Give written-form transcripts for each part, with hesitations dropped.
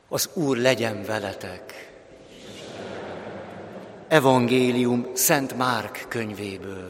Az Úr legyen veletek. Evangélium Szent Márk könyvéből.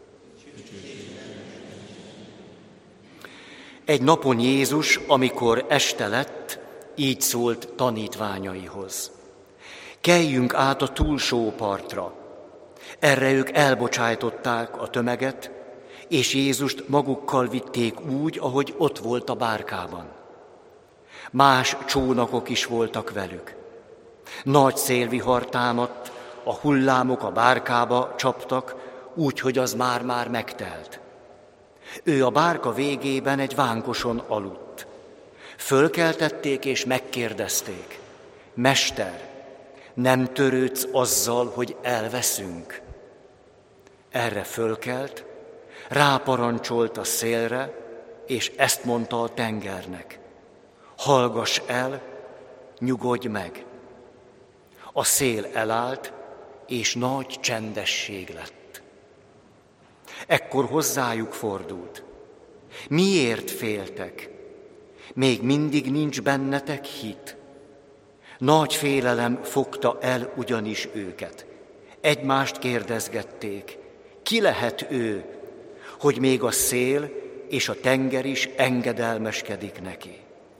Egy napon Jézus, amikor este lett, így szólt tanítványaihoz. Keljünk át a túlsó partra. Erre ők elbocsájtották a tömeget, és Jézust magukkal vitték úgy, ahogy ott volt a bárkában. Más csónakok is voltak velük. Nagy szélvihar támadt, a hullámok a bárkába csaptak, úgy, hogy az már megtelt. Ő a bárka végében egy vánkoson aludt. Fölkeltették és megkérdezték: Mester, nem törődsz azzal, hogy elveszünk? Erre fölkelt, ráparancsolt a szélre, és ezt mondta a tengernek: hallgass el, nyugodj meg. A szél elállt, és nagy csendesség lett. Ekkor hozzájuk fordult: miért féltek? Még mindig nincs bennetek hit? Nagy félelem fogta el ugyanis őket. Egymást kérdezgették: ki lehet ő, hogy még a szél és a tenger is engedelmeskedik neki?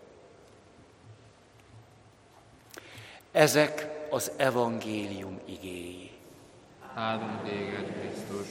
Ezek az evangélium igéi. Áldom téged, Krisztus!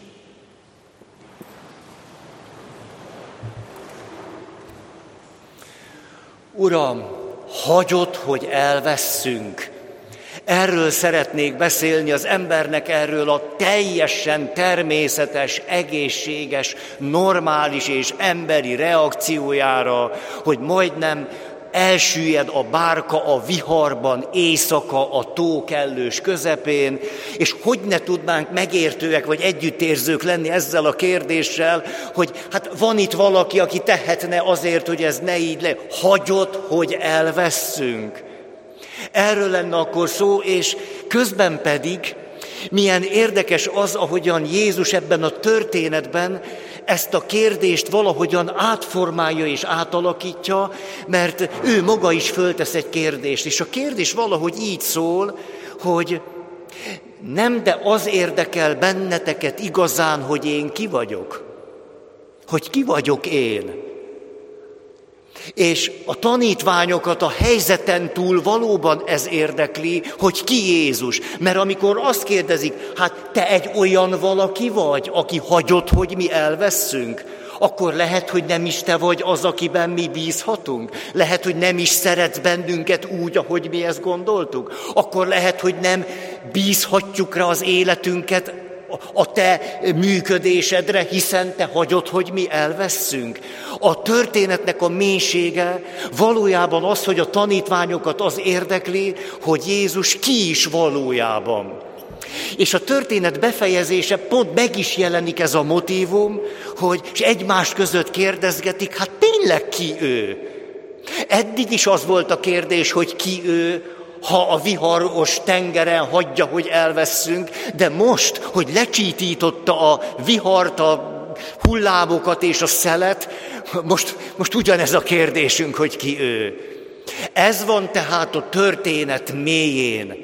Uram, hagyod, hogy elvesszünk. Erről szeretnék beszélni, az embernek erről a teljesen természetes, egészséges, normális és emberi reakciójára, hogy majdnem elsüllyed a bárka a viharban, éjszaka, a tó kellős közepén, és hogy ne tudnánk megértőek vagy együttérzők lenni ezzel a kérdéssel, hogy hát van itt valaki, aki tehetne azért, hogy ez ne így le. Hagyod, hogy elvesszünk. Erről lenne akkor szó, és közben pedig milyen érdekes az, ahogyan Jézus ebben a történetben ezt a kérdést valahogyan átformálja és átalakítja, mert ő maga is föltesz egy kérdést, és a kérdés valahogy így szól, hogy nem, de az érdekel benneteket igazán, hogy én ki vagyok. Hogy ki vagyok én. És a tanítványokat a helyzeten túl valóban ez érdekli, hogy ki Jézus. Mert amikor azt kérdezik, hát te egy olyan valaki vagy, aki hagyod, hogy mi elvesszünk, akkor lehet, hogy nem is te vagy az, akiben mi bízhatunk. Lehet, hogy nem is szeretsz bennünket úgy, ahogy mi ezt gondoltuk. Akkor lehet, hogy nem bízhatjuk rá az életünket a te működésedre, hiszen te hagyod, hogy mi elvesszünk. A történetnek a mélysége valójában az, hogy a tanítványokat az érdekli, hogy Jézus ki is valójában. És a történet befejezése pont meg is jelenik ez a motívum, hogy és egymás között kérdezgetik, hát tényleg ki ő? Eddig is az volt a kérdés, hogy ki ő, ha a viharos tengeren hagyja, hogy elvesszünk, de most, hogy lecsítította a vihart, a hullámokat és a szelet, most ugyanez a kérdésünk, hogy ki ő. Ez van tehát a történet mélyén.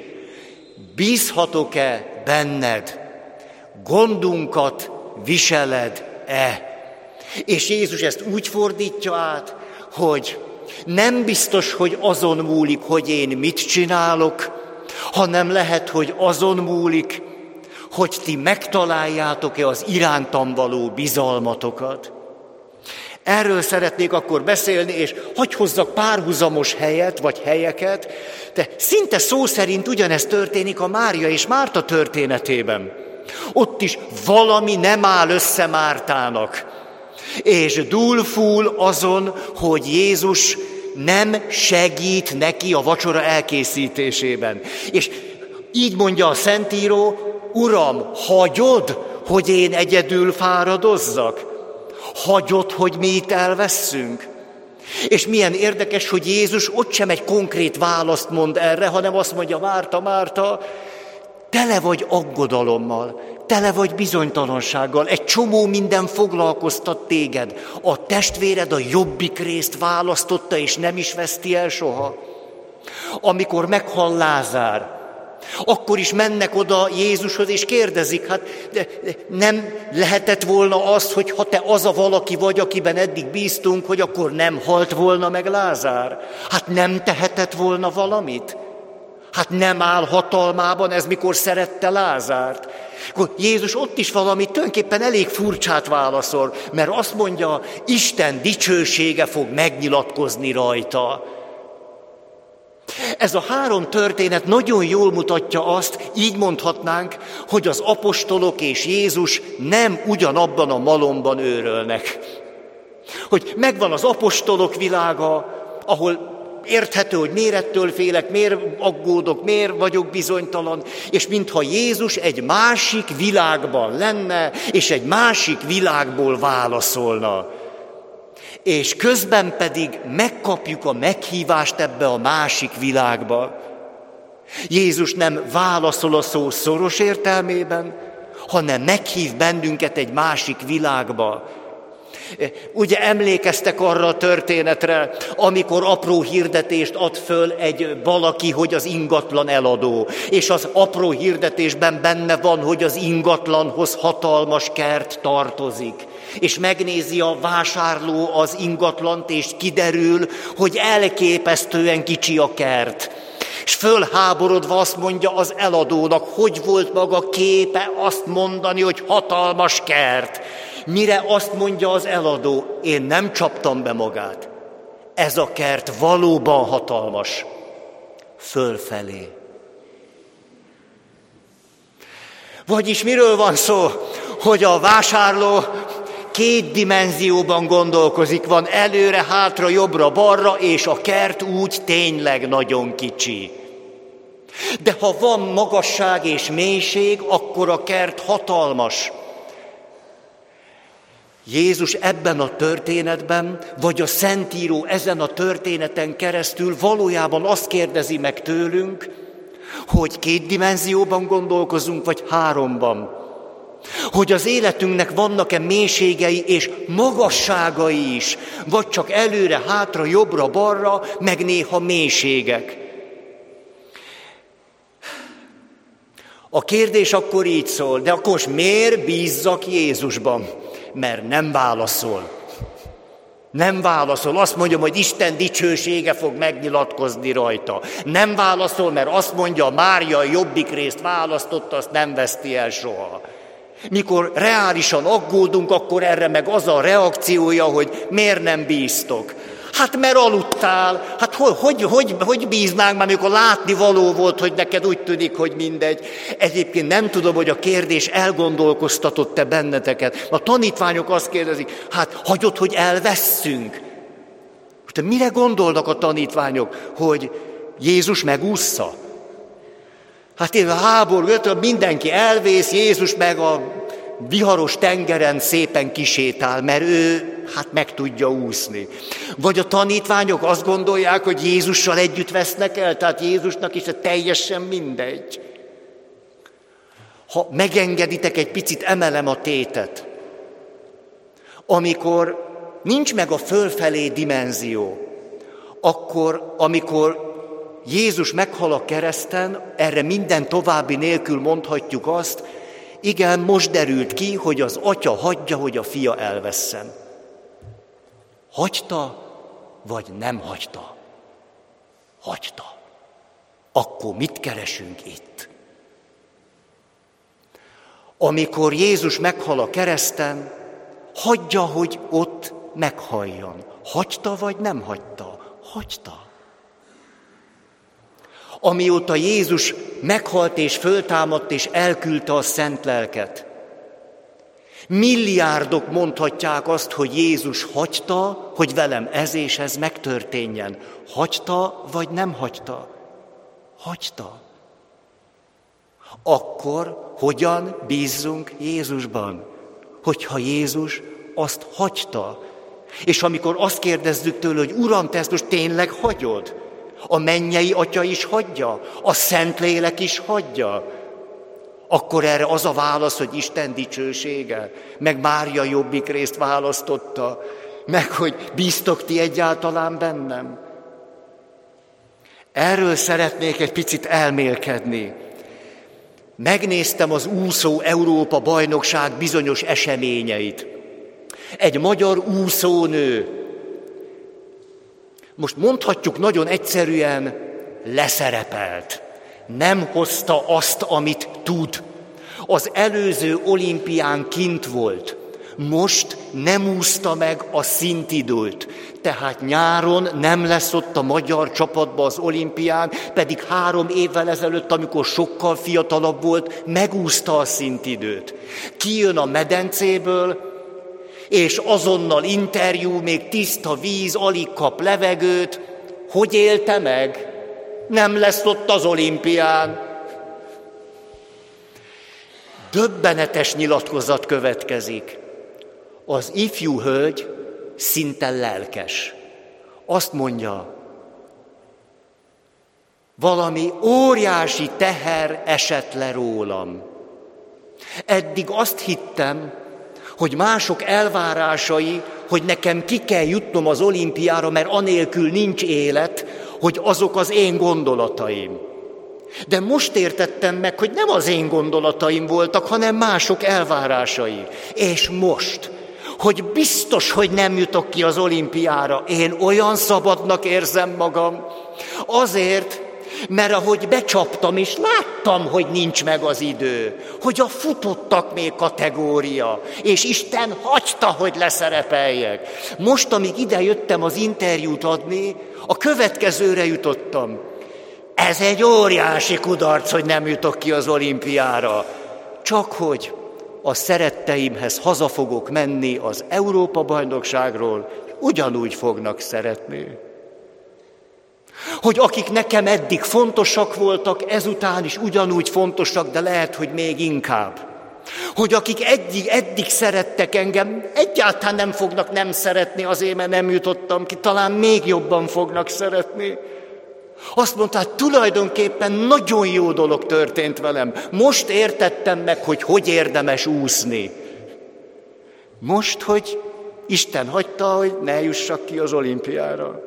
Bízhatok-e benned? Gondunkat viseled-e? És Jézus ezt úgy fordítja át, hogy nem biztos, hogy azon múlik, hogy én mit csinálok, hanem lehet, hogy azon múlik, hogy ti megtaláljátok-e az irántam való bizalmatokat. Erről szeretnék akkor beszélni, és hadd hozzak párhuzamos helyet, vagy helyeket, de szinte szó szerint ugyanezt történik a Mária és Márta történetében. Ott is valami nem áll össze Mártának, és dúlfúl azon, hogy Jézus nem segít neki a vacsora elkészítésében. És így mondja a Szentíró: Uram, hagyod, hogy én egyedül fáradozzak? Hagyod, hogy mi itt elvesszünk? És milyen érdekes, hogy Jézus ott sem egy konkrét választ mond erre, hanem azt mondja: Márta, Márta, tele vagy aggodalommal, tele vagy bizonytalansággal, egy csomó minden foglalkoztat téged. A testvéred a jobbik részt választotta, és nem is veszti el soha. Amikor meghal Lázár, akkor is mennek oda Jézushoz, és kérdezik, hát de nem lehetett volna az, hogy ha te az a valaki vagy, akiben eddig bíztunk, hogy akkor nem halt volna meg Lázár? Hát nem tehetett volna valamit? Hát nem áll hatalmában ez, mikor szerette Lázárt? Akkor Jézus ott is valami tulajdonképpen elég furcsát válaszol, mert azt mondja, Isten dicsősége fog megnyilatkozni rajta. Ez a három történet nagyon jól mutatja azt, így mondhatnánk, hogy az apostolok és Jézus nem ugyanabban a malomban őrölnek. Hogy megvan az apostolok világa, ahol érthető, hogy miért ettől félek, miért aggódok, miért vagyok bizonytalan, és mintha Jézus egy másik világban lenne, és egy másik világból válaszolna. És közben pedig megkapjuk a meghívást ebbe a másik világba. Jézus nem válaszol a szó szoros értelmében, hanem meghív bennünket egy másik világba. Ugye emlékeztek arra a történetre, amikor apró hirdetést ad föl egy valaki, hogy az ingatlan eladó, és az apró hirdetésben benne van, hogy az ingatlanhoz hatalmas kert tartozik. És megnézi a vásárló az ingatlant, és kiderül, hogy elképesztően kicsi a kert. És fölháborodva azt mondja az eladónak, hogy volt maga képe azt mondani, hogy hatalmas kert. Mire azt mondja az eladó, én nem csaptam be magát. Ez a kert valóban hatalmas. Fölfelé. Vagyis miről van szó? Hogy a vásárló két dimenzióban gondolkozik, van előre, hátra, jobbra, balra, és a kert úgy tényleg nagyon kicsi. De ha van magasság és mélység, akkor a kert hatalmas. Jézus ebben a történetben, vagy a Szentíró ezen a történeten keresztül valójában azt kérdezi meg tőlünk, hogy két dimenzióban gondolkozunk, vagy háromban. Hogy az életünknek vannak-e mélységei és magasságai is, vagy csak előre, hátra, jobbra, balra, meg néha mélységek. A kérdés akkor így szól, de akkor most miért bízzak Jézusban? Mert nem válaszol. Nem válaszol. Azt mondja, hogy Isten dicsősége fog megnyilatkozni rajta. Nem válaszol, mert azt mondja, Mária a jobbik részt választotta, azt nem veszti el soha. Mikor reálisan aggódunk, akkor erre meg az a reakciója, hogy miért nem bíztok. Hát mert aludtál, hát hogy bíznánk már, amikor látni való volt, hogy neked úgy tűnik, hogy mindegy. Egyébként nem tudom, hogy a kérdés elgondolkoztatott-e benneteket. A tanítványok azt kérdezik, hát hagyod, hogy elvesszünk. Most mire gondolnak a tanítványok, hogy Jézus megússza? Hát én a háború, mindenki elvész, Jézus meg a viharos tengeren szépen kisétál, mert ő meg tudja úszni. Vagy a tanítványok azt gondolják, hogy Jézussal együtt vesznek el, tehát Jézusnak is teljesen mindegy. Ha megengeditek, egy picit emelem a tétet. Amikor nincs meg a fölfelé dimenzió, akkor, amikor Jézus meghal a kereszten, erre minden további nélkül mondhatjuk azt, igen, most derült ki, hogy az atya hagyja, hogy a fia elvesszen. Hagyta, vagy nem hagyta? Hagyta. Akkor mit keresünk itt? Amikor Jézus meghal a kereszten, hagyja, hogy ott meghalljon. Hagyta, vagy nem hagyta? Hagyta. Amióta Jézus meghalt és föltámadt és elküldte a szent lelket. Milliárdok mondhatják azt, hogy Jézus hagyta, hogy velem ez és ez megtörténjen. Hagyta, vagy nem hagyta? Hagyta. Akkor hogyan bízzunk Jézusban? Hogyha Jézus azt hagyta. És amikor azt kérdezzük tőle, hogy Uram, te ezt most tényleg hagyod? A mennyei Atya is hagyja? A Szentlélek is hagyja? Akkor erre az a válasz, hogy Isten dicsősége, meg Mária jobbik részt választotta, meg hogy bíztok ti egyáltalán bennem? Erről szeretnék egy picit elmélkedni. Megnéztem az úszó Európa bajnokság bizonyos eseményeit. Egy magyar úszónő, most mondhatjuk nagyon egyszerűen, leszerepelt. Nem hozta azt, amit tud. Az előző olimpián kint volt. Most nem úszta meg a szintidőt. Tehát nyáron nem lesz ott a magyar csapatban az olimpián, pedig 3 évvel ezelőtt, amikor sokkal fiatalabb volt, megúszta a szintidőt. Kijön a medencéből, és azonnal interjú, még tiszta víz, alig kap levegőt. Hogy élte meg? Nem lesz ott az olimpián. Döbbenetes nyilatkozat következik. Az ifjú hölgy szinte lelkes. Azt mondja, valami óriási teher esett le rólam. Eddig azt hittem, hogy mások elvárásai, hogy nekem ki kell jutnom az olimpiára, mert anélkül nincs élet, hogy azok az én gondolataim. De most értettem meg, hogy nem az én gondolataim voltak, hanem mások elvárásai. És most, hogy biztos, hogy nem jutok ki az olimpiára, én olyan szabadnak érzem magam. Azért, mert ahogy becsaptam, és láttam, hogy nincs meg az idő, hogy a futottak még kategória, és Isten hagyta, hogy leszerepeljek. Most, amíg ide jöttem az interjút adni, a következőre jutottam. Ez egy óriási kudarc, hogy nem jutok ki az olimpiára. Csak hogy a szeretteimhez haza fogok menni az Európa-bajnokságról, ugyanúgy fognak szeretni. Hogy akik nekem eddig fontosak voltak, ezután is ugyanúgy fontosak, de lehet, hogy még inkább. Hogy akik eddig szerettek engem, egyáltalán nem fognak nem szeretni azért, mert nem jutottam ki, talán még jobban fognak szeretni. Azt mondta, hát tulajdonképpen nagyon jó dolog történt velem. Most értettem meg, hogy érdemes úszni. Most, hogy Isten hagyta, hogy ne jussak ki az olimpiára.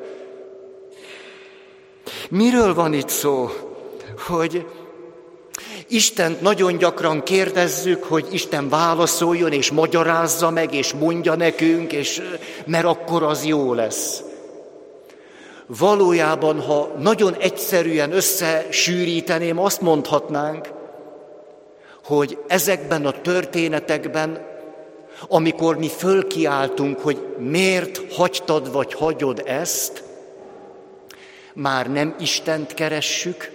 Miről van itt szó? Hogy Istent nagyon gyakran kérdezzük, hogy Isten válaszoljon, és magyarázza meg, és mondja nekünk, mert akkor az jó lesz. Valójában, ha nagyon egyszerűen összesűríteném, azt mondhatnánk, hogy ezekben a történetekben, amikor mi fölkiáltunk, hogy miért hagytad vagy hagyod ezt, már nem Istent keressük,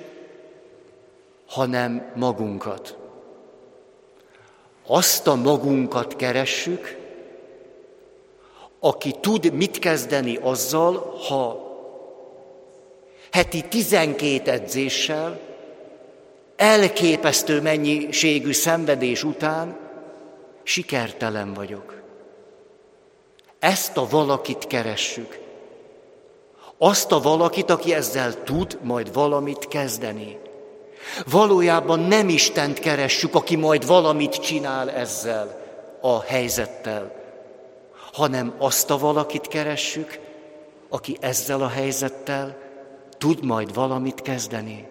hanem magunkat. Azt a magunkat keressük, aki tud mit kezdeni azzal, ha heti 12 edzéssel, elképesztő mennyiségű szenvedés után sikertelen vagyok. Ezt a valakit keressük. Azt a valakit, aki ezzel tud majd valamit kezdeni. Valójában nem Istent keressük, aki majd valamit csinál ezzel a helyzettel, hanem azt a valakit keressük, aki ezzel a helyzettel tud majd valamit kezdeni.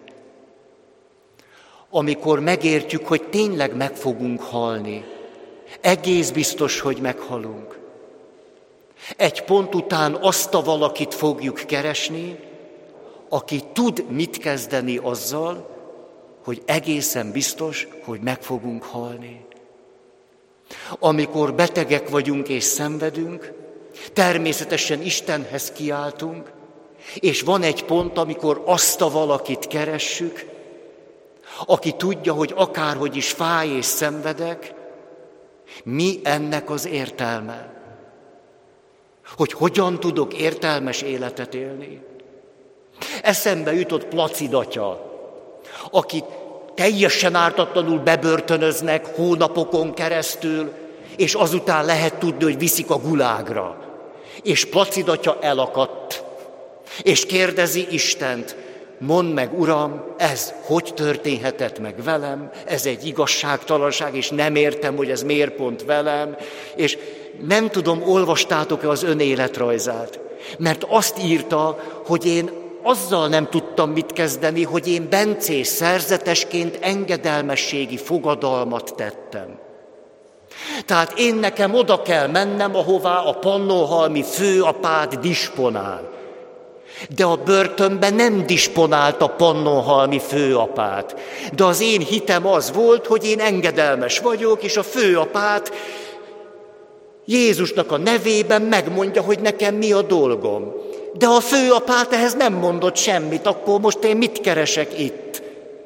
Amikor megértjük, hogy tényleg meg fogunk halni, egész biztos, hogy meghalunk. Egy pont után azt a valakit fogjuk keresni, aki tud mit kezdeni azzal, hogy egészen biztos, hogy meg fogunk halni. Amikor betegek vagyunk és szenvedünk, természetesen Istenhez kiáltunk, és van egy pont, amikor azt a valakit keressük, aki tudja, hogy akárhogy is fáj és szenvedek, mi ennek az értelme? Hogy hogyan tudok értelmes életet élni? Eszembe jutott Placid atya, akit teljesen ártatlanul bebörtönöznek hónapokon keresztül, és azután lehet tudni, hogy viszik a gulágra. És Placid atya elakadt, és kérdezi Istent, mondd meg, Uram, ez hogy történhetett meg velem, ez egy igazságtalanság, és nem értem, hogy ez miért pont velem, és nem tudom, olvastátok-e az önéletrajzát, mert azt írta, hogy én azzal nem tudtam mit kezdeni, hogy én bencés szerzetesként engedelmességi fogadalmat tettem. Tehát én nekem oda kell mennem, ahová a pannonhalmi főapád disponál. De a börtönben nem disponált a pannonhalmi főapát. De az én hitem az volt, hogy én engedelmes vagyok, és a főapát Jézusnak a nevében megmondja, hogy nekem mi a dolgom. De a főapát ehhez nem mondott semmit, akkor most én mit keresek itt?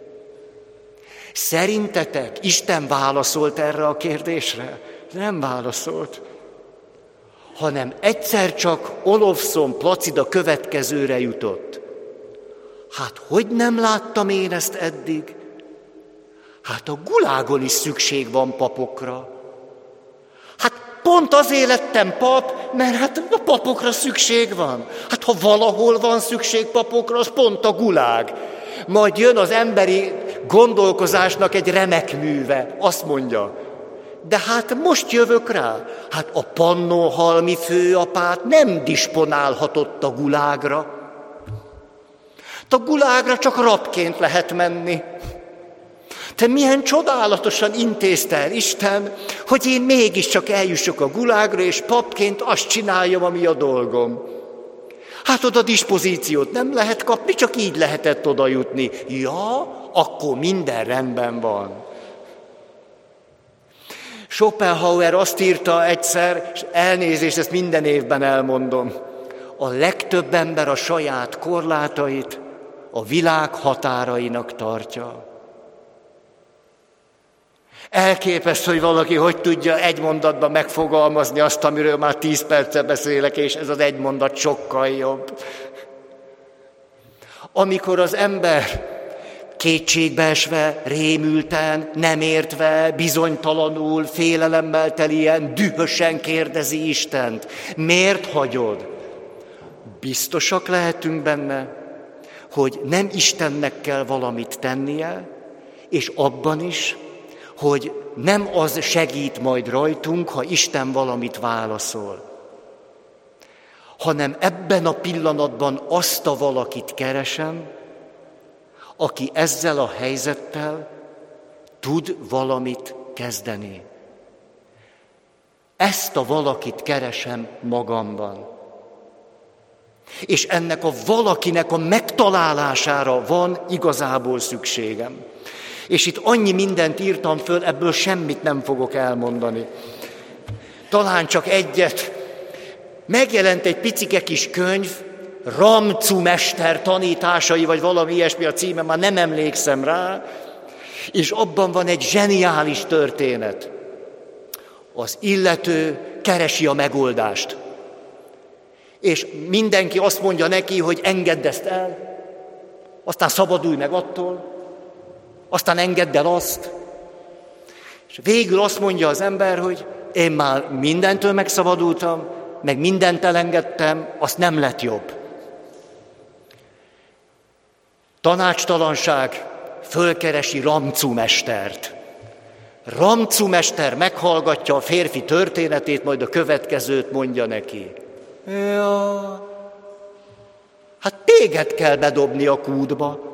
Szerintetek Isten válaszolt erre a kérdésre? Nem válaszolt. Hanem egyszer csak Olofszon Placida következőre jutott. Hát hogy nem láttam én ezt eddig? Hát a gulágon is szükség van papokra. Hát pont azért lettem pap, mert hát a papokra szükség van. Hát ha valahol van szükség papokra, az pont a gulág. Majd jön az emberi gondolkozásnak egy remek műve, azt mondja. De hát most jövök rá, hát a pannonhalmi főapát nem disponálhatott a gulágra. A gulágra csak rabként lehet menni. Te milyen csodálatosan intézte el Isten, hogy én mégiscsak eljussok a gulágra, és papként azt csináljam, ami a dolgom. Hát oda dispozíciót nem lehet kapni, csak így lehetett oda jutni. Ja, akkor minden rendben van. Schopenhauer azt írta egyszer, és elnézést, ezt minden évben elmondom, a legtöbb ember a saját korlátait a világ határainak tartja. Elképesztő, hogy valaki hogy tudja egy mondatban megfogalmazni azt, amiről már 10 perce beszélek, és ez az egy mondat sokkal jobb. Amikor az ember kétségbeesve, rémülten, nem értve, bizonytalanul, félelemmel telien, dühösen kérdezi Istent, miért hagyod? Biztosak lehetünk benne, hogy nem Istennek kell valamit tennie, és abban is, hogy nem az segít majd rajtunk, ha Isten valamit válaszol, hanem ebben a pillanatban azt a valakit keresem, aki ezzel a helyzettel tud valamit kezdeni. Ezt a valakit keresem magamban. És ennek a valakinek a megtalálására van igazából szükségem. És itt annyi mindent írtam föl, ebből semmit nem fogok elmondani. Talán csak egyet. Megjelent egy picike kis könyv, Ramcu mester tanításai, vagy valami ilyesmi a címe, már nem emlékszem rá, és abban van egy zseniális történet. Az illető keresi a megoldást. És mindenki azt mondja neki, hogy engedd ezt el, aztán szabadulj meg attól, aztán engedd el azt. És végül azt mondja az ember, hogy én már mindentől megszabadultam, meg mindent elengedtem, azt nem lett jobb. Tanácstalanság, fölkeresi Ramcu mestert. Ramcu mester meghallgatja a férfi történetét, majd a következőt mondja neki. Ja, hát téged kell bedobni a kútba.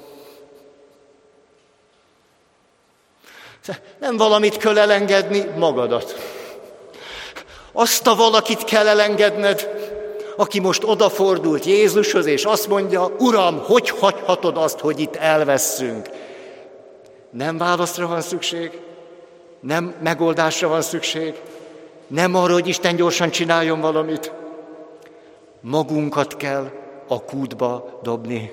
Nem valamit kell elengedni, magadat. Azt a valakit kell elengedned, aki most odafordult Jézushoz, és azt mondja, Uram, hogy hagyhatod azt, hogy itt elvesszünk? Nem válaszra van szükség, nem megoldásra van szükség, nem arra, hogy Isten gyorsan csináljon valamit. Magunkat kell a kútba dobni.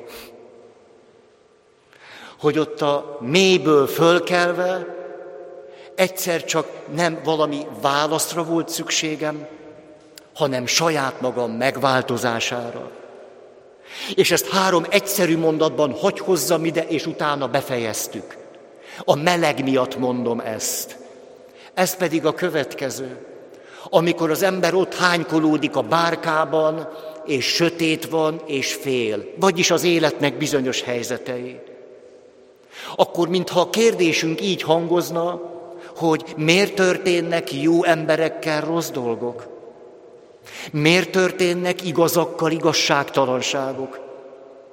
Hogy ott a mélyből fölkelve egyszer csak nem valami válaszra volt szükségem, hanem saját magam megváltozására. És ezt 3 egyszerű mondatban hagy hozzam ide, és utána befejeztük. A meleg miatt mondom ezt. Ez pedig a következő. Amikor az ember ott hánykolódik a bárkában, és sötét van, és fél, vagyis az életnek bizonyos helyzetei, akkor mintha a kérdésünk így hangozna, hogy miért történnek jó emberekkel rossz dolgok? Miért történnek igazakkal igazságtalanságok?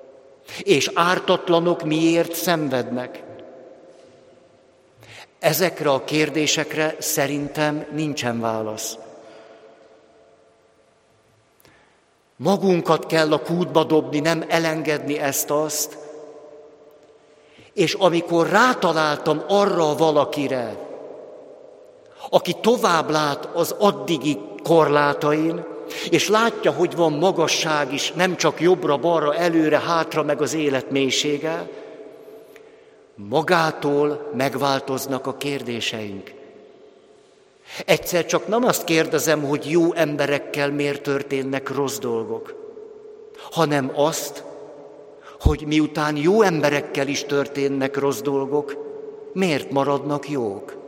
És ártatlanok miért szenvednek? Ezekre a kérdésekre szerintem nincsen válasz. Magunkat kell a kútba dobni, nem elengedni ezt-azt. És amikor rátaláltam arra a valakire, aki tovább lát az addigi korlátain, és látja, hogy van magasság is, nem csak jobbra-balra, előre, hátra, meg az élet mélysége, magától megváltoznak a kérdéseink. Egyszer csak nem azt kérdezem, hogy jó emberekkel miért történnek rossz dolgok, hanem azt, hogy miután jó emberekkel is történnek rossz dolgok, miért maradnak jók.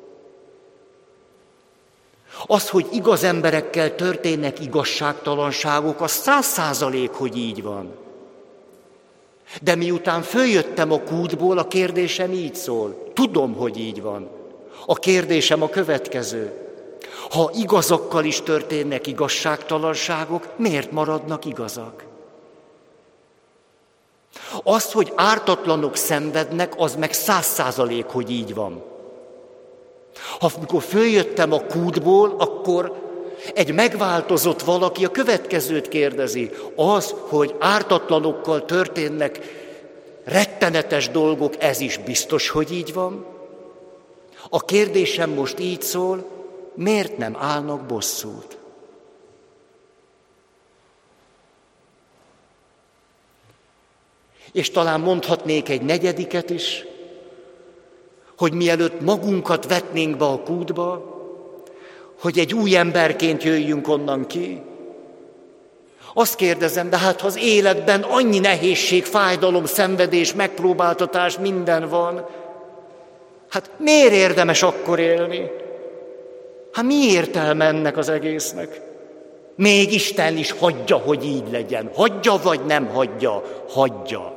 Az, hogy igaz emberekkel történnek igazságtalanságok, az 100%, hogy így van. De miután följöttem a kútból, a kérdésem így szól. Tudom, hogy így van. A kérdésem a következő. Ha igazakkal is történnek igazságtalanságok, miért maradnak igazak? Az, hogy ártatlanok szenvednek, az meg 100%, hogy így van. Amikor följöttem a kútból, akkor egy megváltozott valaki a következőt kérdezi. Az, hogy ártatlanokkal történnek rettenetes dolgok, ez is biztos, hogy így van? A kérdésem most így szól, miért nem állnak bosszút? És talán mondhatnék egy negyediket is, hogy mielőtt magunkat vetnénk be a kútba, hogy egy új emberként jöjjünk onnan ki. Azt kérdezem, de hát ha az életben annyi nehézség, fájdalom, szenvedés, megpróbáltatás, minden van, hát miért érdemes akkor élni? Hát mi értelme ennek az egésznek? Még Isten is hagyja, hogy így legyen. Hagyja vagy nem hagyja? Hagyja.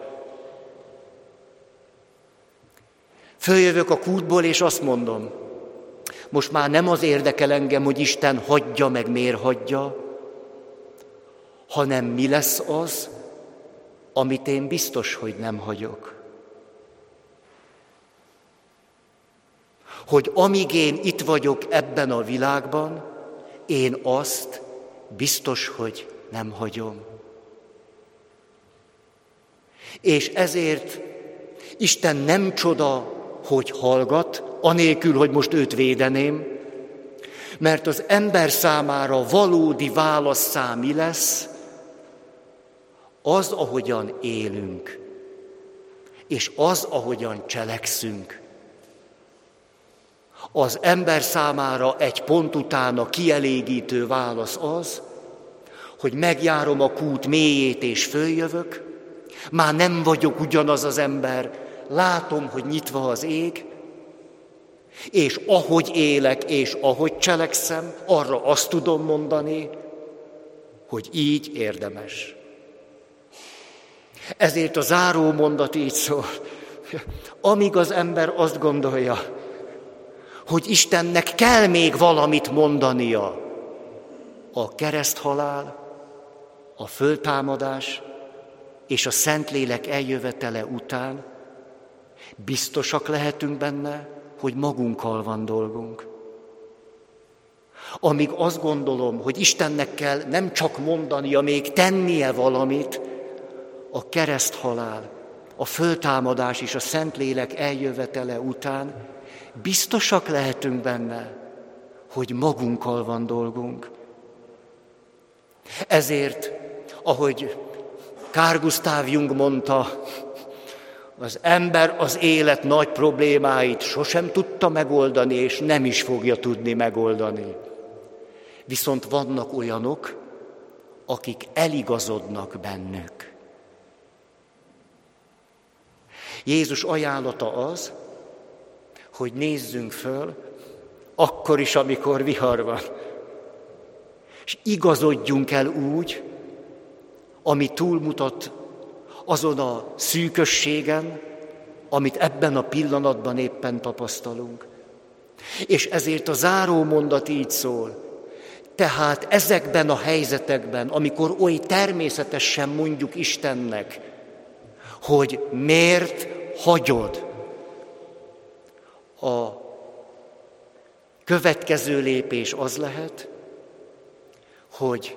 Följövök a kútból, és azt mondom, most már nem az érdekel engem, hogy Isten hagyja, meg miért hagyja, hanem mi lesz az, amit én biztos, hogy nem hagyok. Hogy amíg én itt vagyok ebben a világban, én azt biztos, hogy nem hagyom. És ezért Isten nem csoda, hogy hallgat, anélkül, hogy most őt védeném, mert az ember számára valódi válasszá mi lesz, az, ahogyan élünk, és az, ahogyan cselekszünk. Az ember számára egy pont után a kielégítő válasz az, hogy megjárom a kút mélyét és följövök, már nem vagyok ugyanaz az ember, látom, hogy nyitva az ég, és ahogy élek, és ahogy cselekszem, arra azt tudom mondani, hogy így érdemes. Ezért a záró mondat így szól, amíg az ember azt gondolja, hogy Istennek kell még valamit mondania, a kereszthalál, a föltámadás és a Szentlélek eljövetele után biztosak lehetünk benne, hogy magunkkal van dolgunk. Amíg azt gondolom, hogy Istennek kell nem csak mondania, még tennie valamit, a kereszthalál, a föltámadás és a Szentlélek eljövetele után biztosak lehetünk benne, hogy magunkkal van dolgunk. Ezért, ahogy Carl Gustav Jung mondta, az ember az élet nagy problémáit sosem tudta megoldani, és nem is fogja tudni megoldani. Viszont vannak olyanok, akik eligazodnak bennük. Jézus ajánlata az, hogy nézzünk föl, akkor is, amikor vihar van, és igazodjunk el úgy, ami túlmutat azon a szűkösségen, amit ebben a pillanatban éppen tapasztalunk. És ezért a záró mondat így szól. Tehát ezekben a helyzetekben, amikor oly természetesen mondjuk Istennek, hogy miért hagyod. A következő lépés az lehet, hogy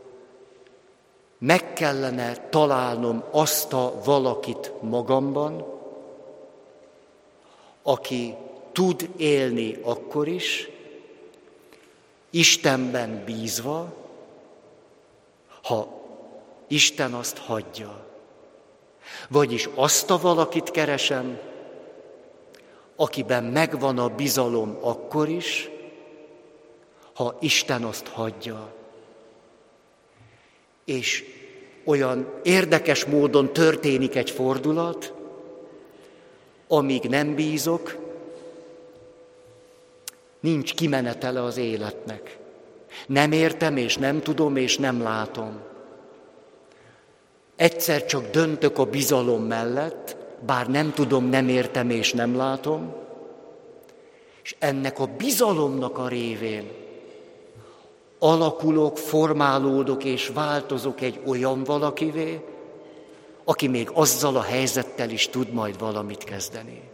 meg kellene találnom azt a valakit magamban, aki tud élni akkor is, Istenben bízva, ha Isten azt hagyja. Vagyis azt a valakit keresem, akiben megvan a bizalom akkor is, ha Isten azt hagyja. És olyan érdekes módon történik egy fordulat, amíg nem bízok, nincs kimenetele az életnek. Nem értem, és nem tudom, és nem látom. Egyszer csak döntök a bizalom mellett, bár nem tudom, nem értem, és nem látom, és ennek a bizalomnak a révén alakulok, formálódok és változok egy olyan valakivé, aki még azzal a helyzettel is tud majd valamit kezdeni.